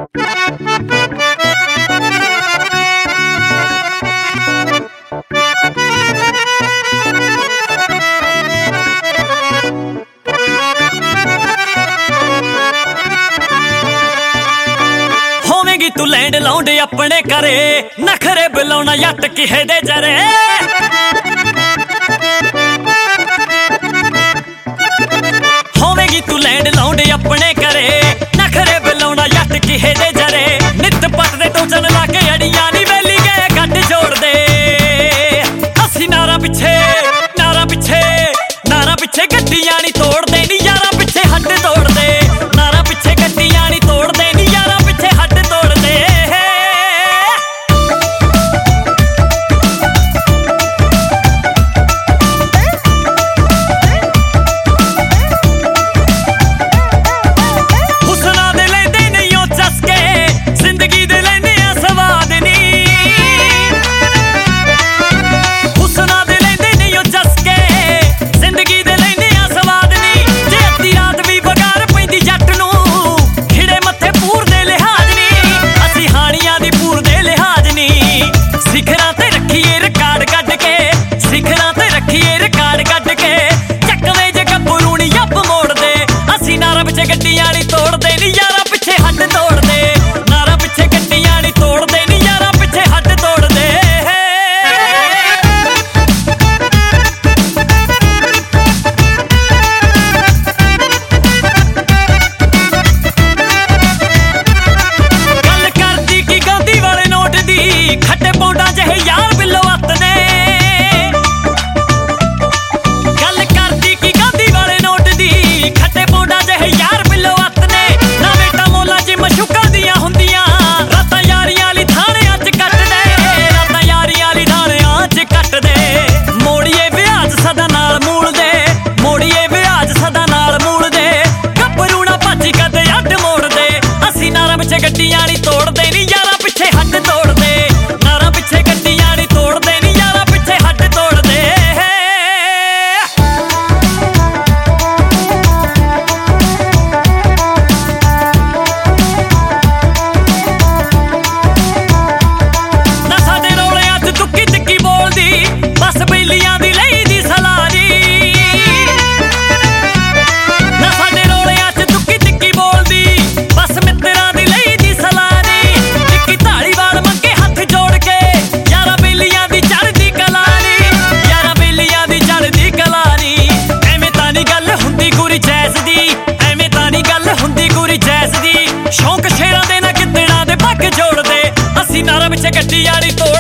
ਹੋਵੇਂਗੀ ਤੂੰ ਲੈਂਡ ਲਾਉਂਡ ਆਪਣੇ ਘਰੇ, ਨਖਰੇ ਬੁਲਾਉਣਾ ਜੱਟ ਕਿਹੇ ਦੇ ਜਰੇ। ਹੋਵੇਂਗੀ ਤੂੰ ਲੈਂਡ ਲਾਉਂਡ ਆਪਣੇ ਘਰੇ, ਨਖਰੇ ਬੁਲਾਉਣਾ ਜੱਟ ਕਿਹੇ ਦੇ ਜਰੇ। ਨਿੱਤ ਪੱਟਦੇ ਟੋਚਨ ਲਾ ਕੇ ਅੜੀਆਂ ਨੀ ਵੇਲੀ ਗਏ ਗੱਡ ਜੋੜਦੇ। ਅਸੀਂ ਨਾਰਾ ਪਿੱਛੇ ਨਾਰਾ ਪਿੱਛੇ ਨਾਰਾ ਪਿੱਛੇ ਗੱਡੀਆਂ ਨੀ ਤੋੜਦੇ ਨੀ ਯਾਰਾਂ ਪਿੱਛੇ ਹੱਡ ਤੋੜਦੇ। ਨਾਰਾ ਪਿੱਛੇ ਗੱਡੀਆਂ ਨੀ ਤੋੜਦੇ ਨੀ ਯਾਰਾਂ ਪਿੱਛੇ ਹੱਡ ਤੋੜਦੇ। ਹੁਸਨਾ ਦੇ ਲੈਂਦੇ ਨਹੀਂ ਉਹ ਚਸਕੇ, ਜ਼ਿੰਦਗੀ ਦੇ ਲੈਂਦੇ ਆ ਸਵਾਦ ਨੀ। ਹੁਸਨਾ ਦੇ ਲੈਂਦੇ ਨਹੀਂ ਉਹ ਚਸਕੇ, ਜ਼ਿੰਦਗੀ ਦੇ ਲੈਂਦੇ ਆ ਸਵਾਦ ਨੀ। ਜੇ ਅੱਧੀ ਰਾਤ ਵੀ ਬਗਾਰ ਪੈਂਦੀ ਜੱਟ ਨੂੰ, ਖਿੜੇ ਮੱਥੇ ਪੂਰ ਦੇ ਲਿਹਾਜ਼ ਨੀ। ਅਸੀਂ ਹਾਣੀਆਂ ਦੀ ਪੂਰ ਦੇ ਲਿਹਾਜ਼ ਨੀ। ਸਿਖਰਾਂ ਤੇ ਰੱਖੀਏ ਰਿਕਾਰਡ ਕੱਢ ਕੇ, ਸਿਖਰਾਂ ਤੇ ਰੱਖੀਏ ਰਿਕਾਰਡ ਕੱਢ ਕੇ। ਚੱਕਵੇਂ ਜੇ ਗੱਭਰੂ ਨੀ ਅੱਬ ਮੋੜਦੇ। ਅਸੀਂ ਨਾਰਾ ਪਿੱਛੇ ਗੱਡੀਆਂ ਨੀ ਤੋੜਦੇ ਨੀ ਯਾਰਾਂ ਪਿੱਛੇ ਹੱਡ ਤੋੜਦੇ। ਨਾਰਾ ਪਿੱਛੇ ਗੱਡੀਆਂ ਨੀ ਤੋੜਦੇ ਨੀ ਯਾਰਾਂ ਪਿੱਛੇ ਹੱਡ ਤੋੜਦੇ। ਗੱਲ ਕਰਦੀ ਕੀ ਗਾਂਧੀ ਵਾਲੇ ਨੋਟ ਦੀ, ਖੱਟੇ ਪੌਂਡਾਂ ਜਿਹੇ ਯਾਰ ਬਿੱਲੋ ਅੱਤ ਨੇ। ਗੱਲ ਕਰਦੀ ਕੀ ਗਾਂਧੀ ਵਾਲੇ ਨੋਟ ਦੀ, ਖੱਟੇ ਪੌਂਡਾਂ ਜਿਹੇ ਯਾਰ ਬਿੱਲੋ ਅੱਤ ਨੇ। ਨਾ ਬੇਟਾ ਮੋਲਾਂ ਚ ਮਸ਼ੂਕਾਂ ਦੀਆਂ ਹੁੰਦੀਆਂ, ਰਾਤਾਂ ਯਾਰੀਆਂ ਲਈ ਥਾਣਿਆਂ ਚ ਕੱਟਦੇ। ਰਾਤਾਂ ਯਾਰੀਆਂ ਲਈ ਥਾਣਿਆਂ ਚ ਕੱਟਦੇ। ਮੋੜੀਏ ਵਿਆਜ ਸਦਾ ਨਾਲ ਮੂਲ ਦੇ, ਮੋੜੀਏ ਵਿਆਜ ਸਦਾ ਨਾਲ ਮੂਲ ਦੇ। ਗੱਭਰੂ ਨਾ ਭੱਜ ਕਦੇ ਅੱਡ ਮੋੜਦੇ। ਅਸੀਂ ਨਾਰਾ ਪਿੱਛੇ ਗੱਡੀਆਂ ਨੀ ਤੋੜਦੇ ਨੀ ਯਾਰਾਂ ਪਿੱਛੇ ਹੱਡ ਤੋੜਦੇ। ਨਾਰਾ ਪਿੱਛੇ ਗੱਡੀਆਂ ਨੀ ਤੋੜਦੇ ਨੀ ਯਾਰਾਂ ਪਿੱਛੇ ਹੱਡ ਤੋੜਦੇ। ਨਾ ਸਾਡੇ ਰੌਲਿਆਂ 'ਚ ਤੁੱਕੀ ਤਿੱਕੀ ਬੋਲਦੀ, ਬਸ ਬੇਲੀਆਂ ਦੀ ਲਈ ਦੀ ਸਲਾਹ ਨੀ। ਨਾ ਸਾਡੇ ਰੌਲਿਆਂ 'ਚ ਤੁੱਕੀ ਤਿੱਕੀ ਬੋਲਦੀ, ਬਸ ਮਿੱਤਰਾਂ ਦੀ ਲਈ ਦੀ ਸਲਾਹ ਨੀ। ਟਿੱਕੀ ਧਾਲੀਵਾਲ ਮੰਗੇ ਹੱਥ ਜੋੜ ਕੇ, ਯਾਰਾਂ ਬੇਲੀਆਂ ਦੀ ਚੜ੍ਹਦੀ ਕਲਾ ਨੀ। ਯਾਰਾਂ ਬੇਲੀਆਂ ਦੀ ਚੜ੍ਹਦੀ ਕਲਾ ਨੀ। ਐਵੇਂ ਤਾਂ ਨੀ ਗੱਲ ਹੁੰਦੀ ਗੁਰੀ ਜੈਸ ਦੀ, ਐਵੇਂ ਤਾਂ ਨੀ ਗੱਲ ਹੁੰਦੀ ਗੁਰੀ ਜੈਸ ਦੀ। ਸ਼ੌਂਕ ਸ਼ੇਰਾਂ ਦੇ ਨਾ ਗਿੱਦੜਾਂ ਦੇ ਪੱਗ ਜੋੜਦੇ। ਅਸੀਂ ਨਾਰਾ ਪਿੱਛੇ ਗੱਡੀਆਂ ਨੀ ਤੋੜ